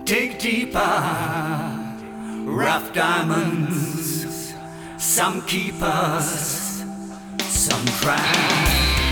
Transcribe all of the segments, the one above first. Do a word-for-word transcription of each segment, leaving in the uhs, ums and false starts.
Dig deeper, rough diamonds. Some keep us, some cry.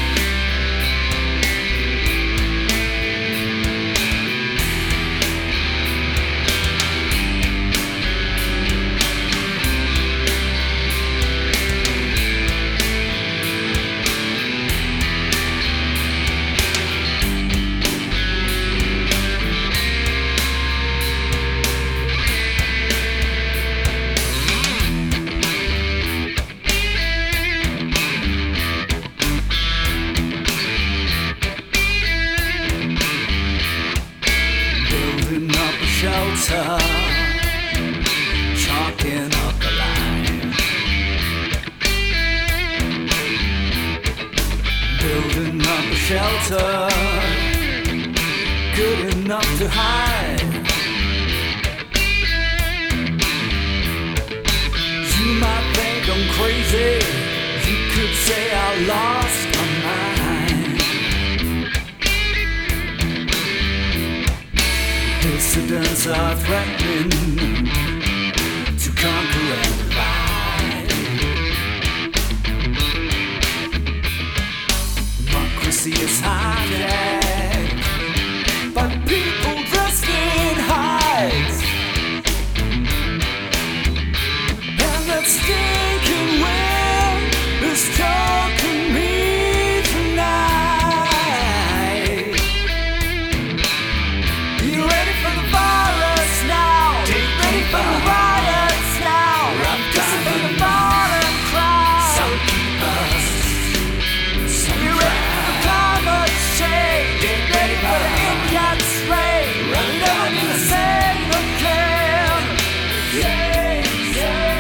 Shelter, chalking up the line, building up a shelter, good enough to hide. You might think I'm crazy, you could say I lost my mind. Dissidents are threatening to conquer and divide. Democracy is high-tech, but people dressed in hides. And that stinking wind is talking me tonight. You ready for the virus now? Take ready for the riots now. Listen to the bottom cry. Some keep us, some you ready for the climate change? Get ready for the Indian spray. We'll never be the same again. Yeah, yeah.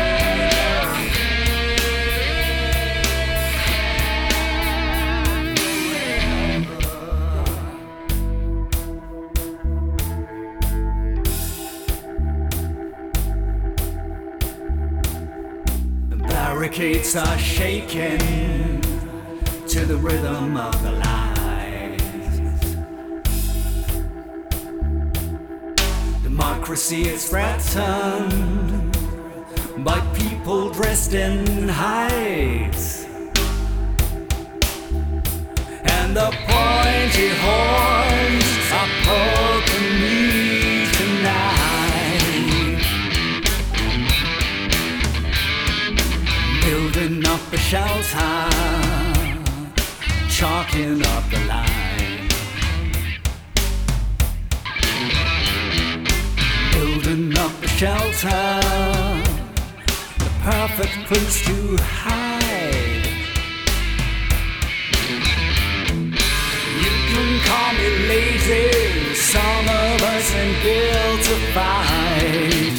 Barricades are shaking to the rhythm of the lies. Democracy is threatened by people dressed in hides. And the pointy horns are poking me tonight. Building up a shelter, chalking up the line. Building up a shelter, the perfect place to hide. You can call me lazy, some of us ain't built to fight.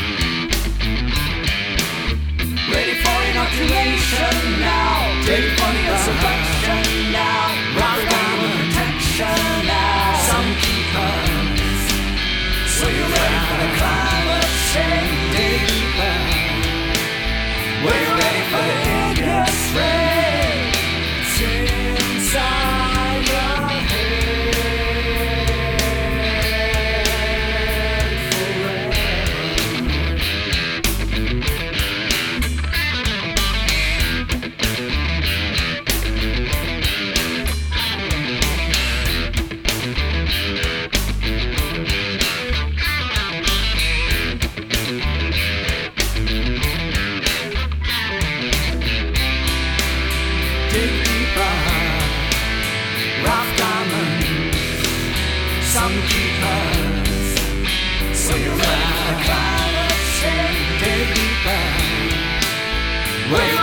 Ready for inoculation now. Ready for the insurrection now. Rock down with protection now. Some keep us. So you're ready for the climate change? Dig deeper. Were you ready for the Indian spray? It's inside your head some keep us. So you're ready for the climate change? Dig deeper.